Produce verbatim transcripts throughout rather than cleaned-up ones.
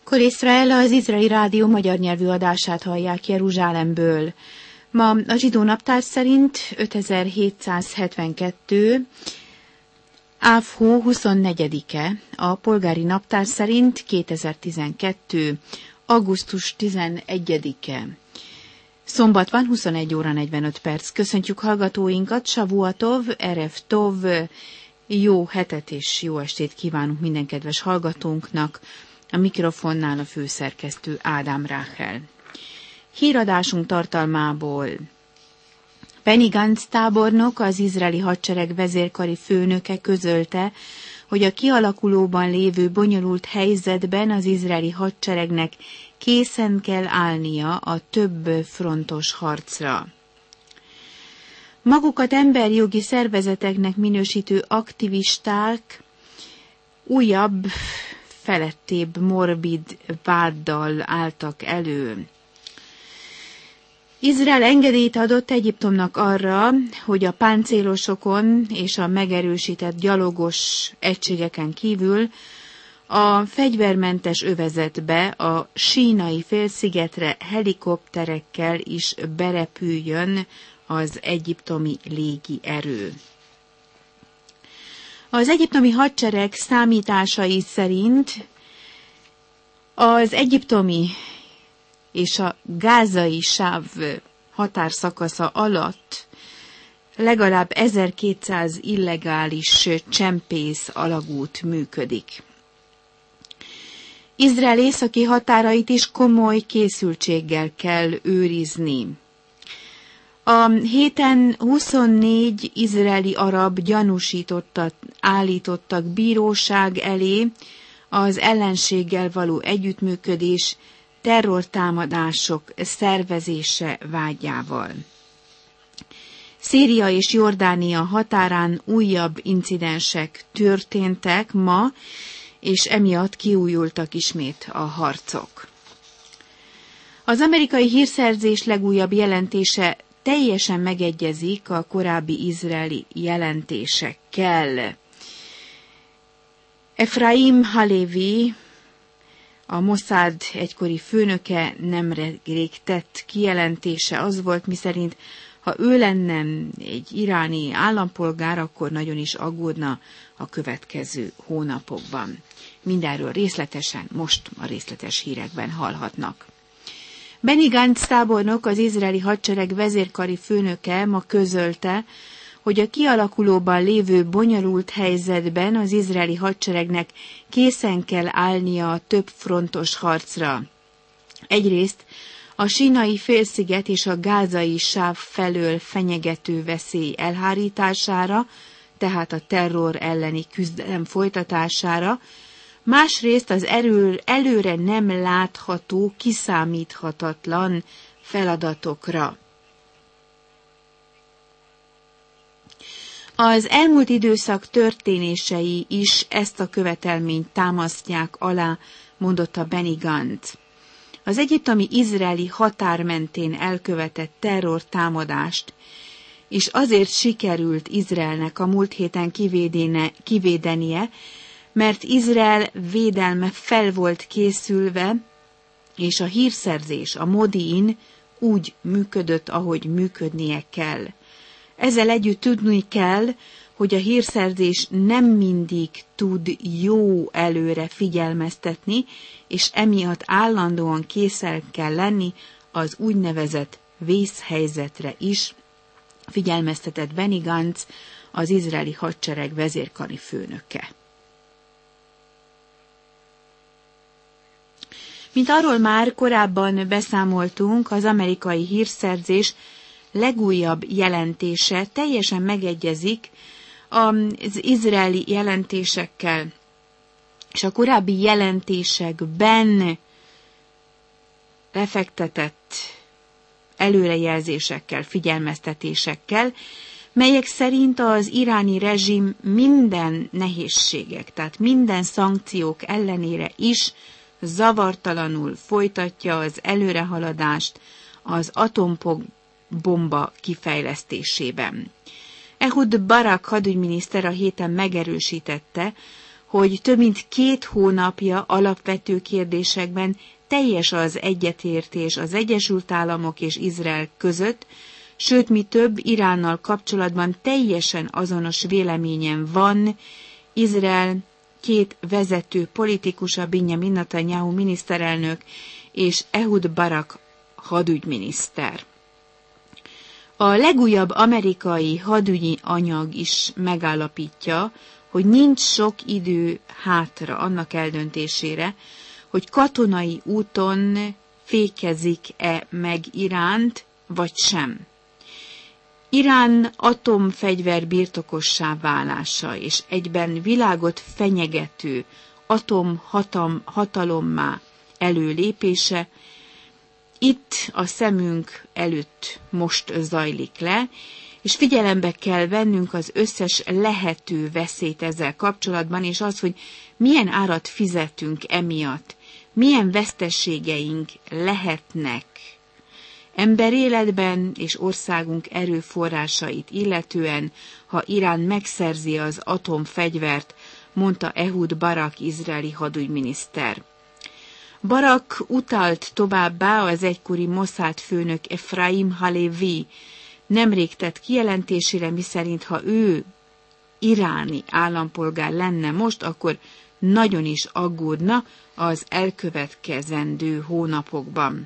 Kol Israel, az Izraeli Rádió magyar nyelvű adását hallják Jeruzsálemből. Ma a zsidó naptár szerint ötezer-hétszázhetvenkettő. Áv hó huszonnegyedike, a polgári naptár szerint kétezer-tizenkettő. augusztus tizenegyedike. Szombat van, huszonegy óra negyvenöt perc. Köszöntjük hallgatóinkat, Savuatov, Erev Tov, jó hetet és jó estét kívánunk minden kedves hallgatónknak. A mikrofonnál a főszerkesztő Ádám Ráhel. Híradásunk tartalmából: Benny Gantz tábornok, az izraeli hadsereg vezérkari főnöke közölte, hogy a kialakulóban lévő bonyolult helyzetben az izraeli hadseregnek készen kell állnia a több frontos harcra. Magukat emberjogi szervezeteknek minősítő aktivisták újabb, felettébb, morbid váddal álltak elő. Izrael engedélyt adott Egyiptomnak arra, hogy a páncélosokon és a megerősített gyalogos egységeken kívül a fegyvermentes övezetbe, a Sínai félszigetre helikopterekkel is berepüljön az egyiptomi légi erő. Az egyiptomi hadsereg számításai szerint az egyiptomi és a gázai sáv határszakasza alatt legalább ezerkétszáz illegális csempész alagút működik. Izrael északi határait is komoly készültséggel kell őrizni. A héten huszonnégy izraeli arab gyanúsítottat állítottak bíróság elé az ellenséggel való együttműködés, terrortámadások szervezése vágyával. Szíria és Jordánia határán újabb incidensek történtek ma, és emiatt kiújultak ismét a harcok. Az amerikai hírszerzés legújabb jelentése teljesen megegyezik a korábbi izraeli jelentésekkel. Efraim Halevi, a Mossad egykori főnöke nemrég tett kijelentése az volt, miszerint ha ő lenne egy iráni állampolgár, akkor nagyon is aggódna a következő hónapokban. Mindenről részletesen most a részletes hírekben hallhatnak. Benny Gantz tábornok, az izraeli hadsereg vezérkari főnöke ma közölte, hogy a kialakulóban lévő bonyolult helyzetben az izraeli hadseregnek készen kell állnia a több frontos harcra. Egyrészt a Sínai félsziget és a gázai sáv felől fenyegető veszély elhárítására, tehát a terror elleni küzdelem folytatására, másrészt az erő, előre nem látható, kiszámíthatatlan feladatokra. Az elmúlt időszak történései is ezt a követelményt támasztják alá, mondotta Benny Gantz. Az egyiptomi izraeli határ mentén elkövetett terrortámadást, és azért sikerült Izraelnek a múlt héten kivédéne, kivédenie, mert Izrael védelme fel volt készülve, és a hírszerzés, a modiin úgy működött, ahogy működnie kell. Ezzel együtt tudni kell, hogy a hírszerzés nem mindig tud jó előre figyelmeztetni, és emiatt állandóan készen kell lenni az úgynevezett vészhelyzetre is, figyelmeztetett Benny Gantz, az izraeli hadsereg vezérkari főnöke. Mint arról már korábban beszámoltunk, az amerikai hírszerzés legújabb jelentése teljesen megegyezik az izraeli jelentésekkel, és a korábbi jelentésekben lefektetett előrejelzésekkel, figyelmeztetésekkel, melyek szerint az iráni rezsim minden nehézségek, tehát minden szankciók ellenére is zavartalanul folytatja az előrehaladást az atombomba kifejlesztésében. Ehud Barak hadügyminiszter a héten megerősítette, hogy több mint két hónapja alapvető kérdésekben teljes az egyetértés az Egyesült Államok és Izrael között, sőt, mi több, Iránnal kapcsolatban teljesen azonos véleményen van Izrael két vezető politikusa, Benjamin Netanyahu miniszterelnök és Ehud Barak hadügyminiszter. A legújabb amerikai hadügyi anyag is megállapítja, hogy nincs sok idő hátra annak eldöntésére, hogy katonai úton fékezik-e meg Iránt, vagy sem. Irán atomfegyver birtokossá válása és egyben világot fenyegető atomhatalommá előlépése itt a szemünk előtt most zajlik le, és figyelembe kell vennünk az összes lehető veszélyt ezzel kapcsolatban, és az, hogy milyen árat fizetünk emiatt, milyen veszteségeink lehetnek emberéletben és országunk erőforrásait illetően, ha Irán megszerzi az atomfegyvert, mondta Ehud Barak izraeli hadügyminiszter. Barak utalt továbbá az egykori Mossad főnök Efraim Halevi nemrég tett kijelentésére, miszerint ha ő iráni állampolgár lenne most, akkor nagyon is aggódna az elkövetkezendő hónapokban.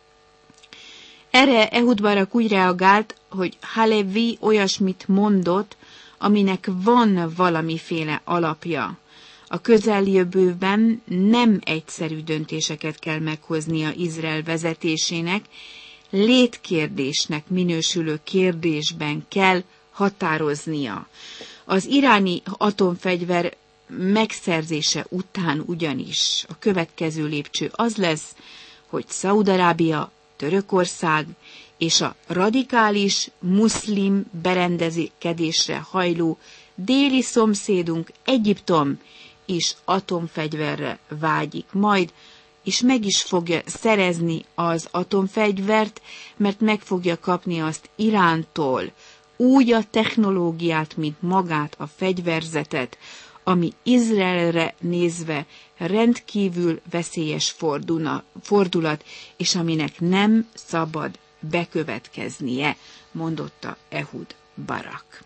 Erre Ehud Barak úgy reagált, hogy Halevi olyasmit mondott, aminek van valamiféle alapja. A közeljövőben nem egyszerű döntéseket kell meghoznia Izrael vezetésének, létkérdésnek minősülő kérdésben kell határoznia. Az iráni atomfegyver megszerzése után ugyanis a következő lépcső az lesz, hogy Szaúd-Arábia, Törökország és a radikális muszlim berendezkedésre hajló déli szomszédunk Egyiptom is atomfegyverre vágyik majd, és meg is fogja szerezni az atomfegyvert, mert meg fogja kapni azt Irántól, úgy a technológiát, mint magát a fegyverzetet, ami Izraelre nézve rendkívül veszélyes forduna, fordulat, és aminek nem szabad bekövetkeznie, mondotta Ehud Barak.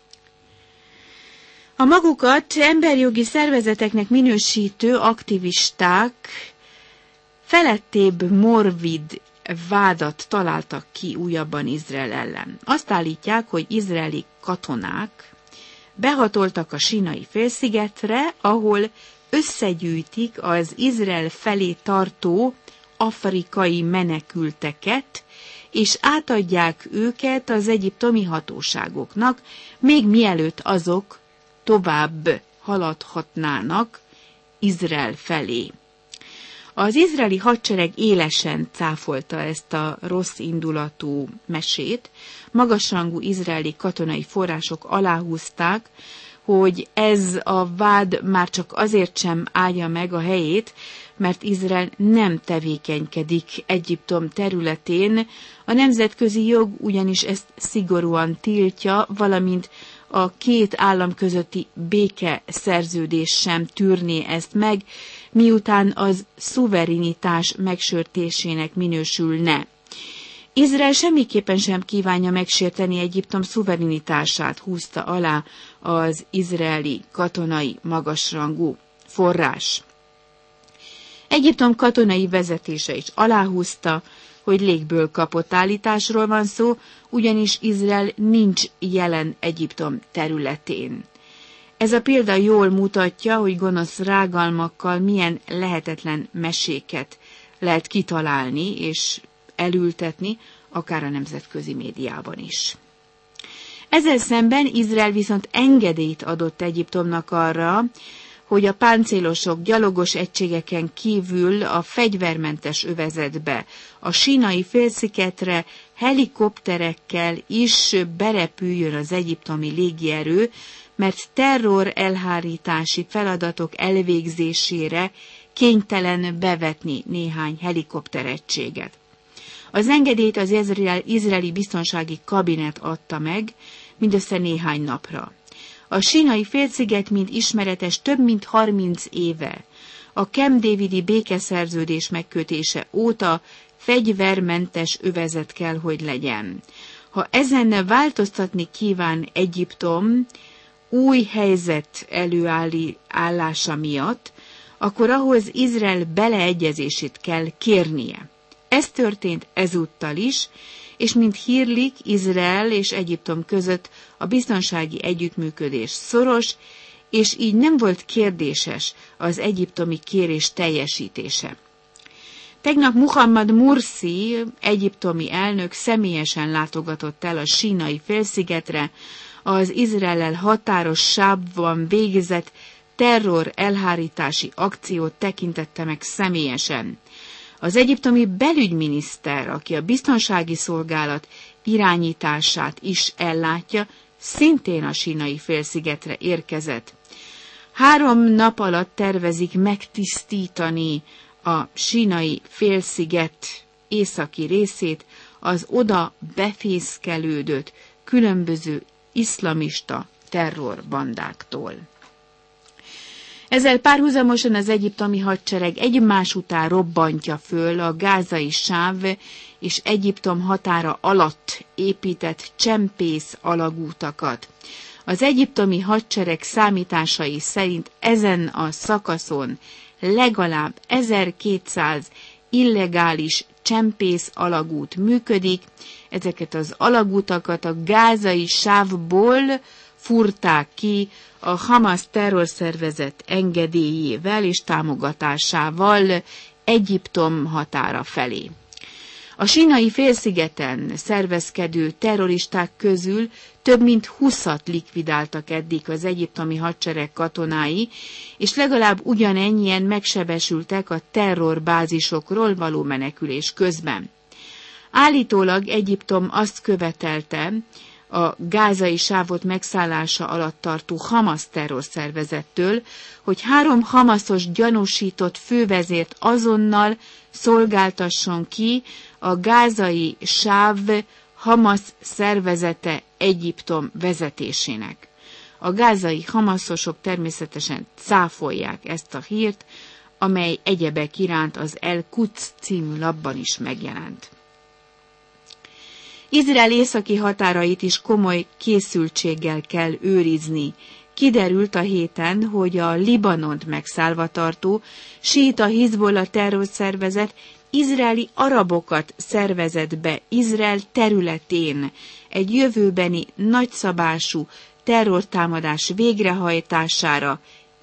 A magukat emberjogi szervezeteknek minősítő aktivisták felettébb morbid vádat találtak ki újabban Izrael ellen. Azt állítják, hogy izraeli katonák behatoltak a Sínai félszigetre, ahol összegyűjtik az Izrael felé tartó afrikai menekülteket, és átadják őket az egyiptomi hatóságoknak, még mielőtt azok tovább haladhatnának Izrael felé. Az izraeli hadsereg élesen cáfolta ezt a rossz indulatú mesét. Magasrangú izraeli katonai források aláhúzták, hogy ez a vád már csak azért sem állja meg a helyét, mert Izrael nem tevékenykedik Egyiptom területén, a nemzetközi jog ugyanis ezt szigorúan tiltja, valamint a két állam közötti békeszerződés sem tűrné ezt meg, miután az szuverenitás megsértésének minősülne. Izrael semmiképpen sem kívánja megsérteni Egyiptom szuverenitását, húzta alá az izraeli katonai magasrangú forrás. Egyiptom katonai vezetése is aláhúzta, hogy légből kapott állításról van szó, ugyanis Izrael nincs jelen Egyiptom területén. Ez a példa jól mutatja, hogy gonosz rágalmakkal milyen lehetetlen meséket lehet kitalálni és elültetni, akár a nemzetközi médiában is. Ezzel szemben Izrael viszont engedélyt adott Egyiptomnak arra, hogy a páncélosok gyalogos egységeken kívül a fegyvermentes övezetbe, a Sínai félszigetre helikopterekkel is berepüljön az egyiptomi légierő, mert terror elhárítási feladatok elvégzésére kénytelen bevetni néhány helikopteregységet. Az engedélyt az izraeli biztonsági kabinet adta meg mindössze néhány napra. A Sínai félsziget, mint ismeretes, több mint harminc éve a Camp Davidi békeszerződés megkötése óta fegyvermentes övezet kell, hogy legyen. Ha ezen változtatni kíván Egyiptom új helyzet előállása miatt, akkor ahhoz Izrael beleegyezését kell kérnie. Ez történt ezúttal is, és mint hírlik, Izrael és Egyiptom között a biztonsági együttműködés szoros, és így nem volt kérdéses az egyiptomi kérés teljesítése. Tegnap Muhammad Mursi, egyiptomi elnök személyesen látogatott el a Sínai félszigetre, az Izraellel határos sávban végzett terror elhárítási akciót tekintette meg személyesen. Az egyiptomi belügyminiszter, aki a biztonsági szolgálat irányítását is ellátja, szintén a Sínai félszigetre érkezett. Három nap alatt tervezik megtisztítani a Sínai félsziget északi részét az oda befészkelődött különböző iszlamista terrorbandáktól. Ezzel párhuzamosan az egyiptomi hadsereg egymás után robbantja föl a gázai sáv és Egyiptom határa alatt épített csempész alagútakat. Az egyiptomi hadsereg számításai szerint ezen a szakaszon legalább ezerkétszáz illegális csempész alagút működik. Ezeket az alagútakat a gázai sávból fúrták ki a Hamas terrorszervezet engedélyével és támogatásával Egyiptom határa felé. A Sínai félszigeten szervezkedő terroristák közül több mint húszat likvidáltak eddig az egyiptomi hadsereg katonái, és legalább ugyanennyien megsebesültek a terrorbázisokról való menekülés közben. Állítólag Egyiptom azt követelte a gázai sávot megszállása alatt tartó Hamas terrorszervezettől, hogy három hamaszos gyanúsított fővezért azonnal szolgáltasson ki a gázai sáv Hamas szervezete Egyiptom vezetésének. A gázai hamaszosok természetesen cáfolják ezt a hírt, amely egyebek iránt az El-Quds című lapban is megjelent. Izrael északi határait is komoly készültséggel kell őrizni. Kiderült a héten, hogy a Libanont megszállva tartó síita Hizbollah terrorszervezet izraeli arabokat szervezett be Izrael területén egy jövőbeni nagyszabású terrortámadás végrehajtására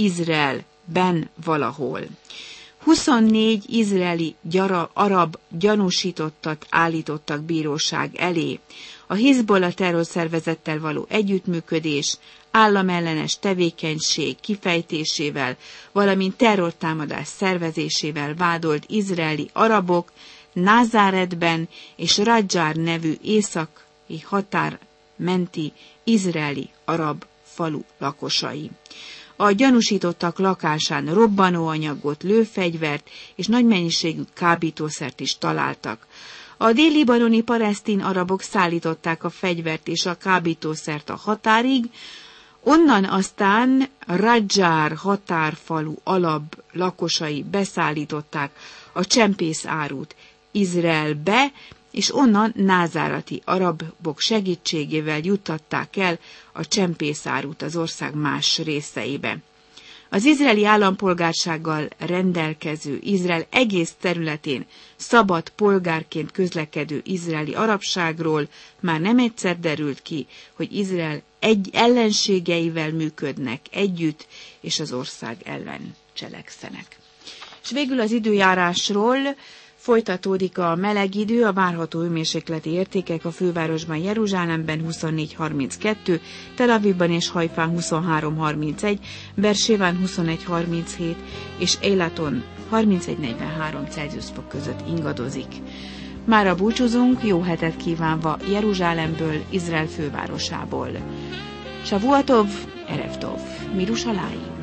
Izraelben valahol. huszonnégy izraeli gyara, arab gyanúsítottat állítottak bíróság elé. A Hizbollah terrorszervezettel való együttműködés, államellenes tevékenység kifejtésével, valamint terrortámadás szervezésével vádolt izraeli arabok Názáretben és Radzsár nevű északi határ menti izraeli arab falu lakosai. A gyanúsítottak lakásán robbanóanyagot, lőfegyvert és nagy mennyiségű kábítószert is találtak. A dél-libanoni palesztin arabok szállították a fegyvert és a kábítószert a határig, onnan aztán Radzsár határfalu alab lakosai beszállították a csempész árut Izraelbe, és onnan názáreti arabok segítségével juttatták el a csempészárút az ország más részeibe. Az izraeli állampolgársággal rendelkező, Izrael egész területén szabad polgárként közlekedő izraeli arabságról már nem egyszer derült ki, hogy Izrael egy ellenségeivel működnek együtt, és az ország ellen cselekszenek. És végül az időjárásról. Folytatódik a meleg idő, a várható hőmérsékleti értékek a fővárosban Jeruzsálemben huszonnégy harminckettő, Tel Avivban és Hajfán huszonhárom harmincegy, Bersében huszonegy harminchét és Eilaton harmincegy negyvenhárom Celsius fok között ingadozik. Mára búcsúzunk, jó hetet kívánva Jeruzsálemből, Izrael fővárosából. Shavuatov, Erev Tov, Mirushalayim.